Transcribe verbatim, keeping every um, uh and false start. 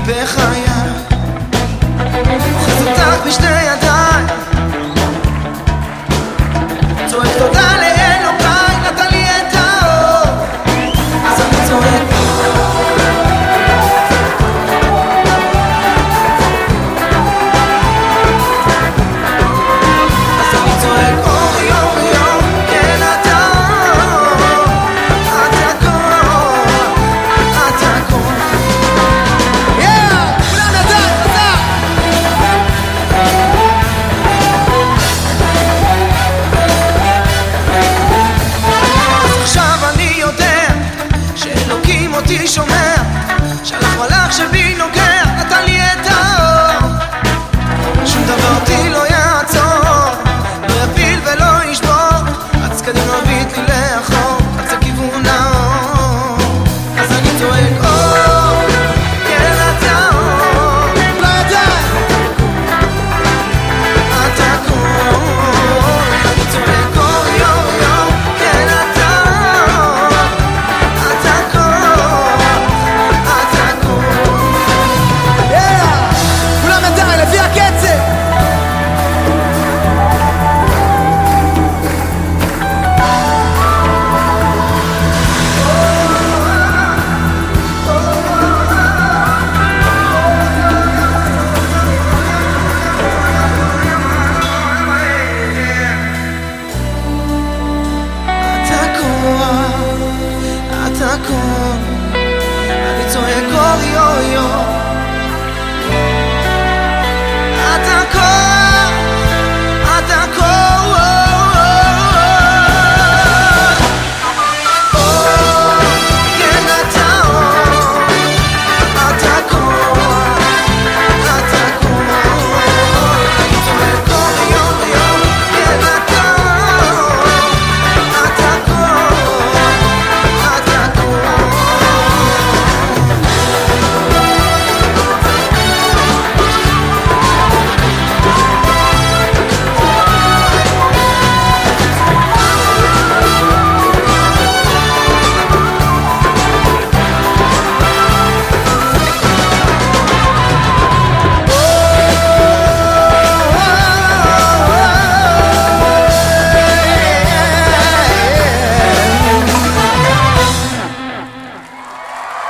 בחיי, אוחז אותך בשתי ידיי, צועק תודה לאלוקיי, נתן לי את האור, אז אני צועק אותי שומע, שלח מלאך שבי נוגע, נתן לי את האור, שום דבר אותי לא יעצור, לא יפיל ולא ישבור, רץ קדימה ביט לי לאחור, רץ לכיוון האור, אז אני צועק אור, כן אתה אור, לא ידע, אתה קור, אני צועק אור יור יור, כן אתה אור, אתה קור, אני צועק אור יור יור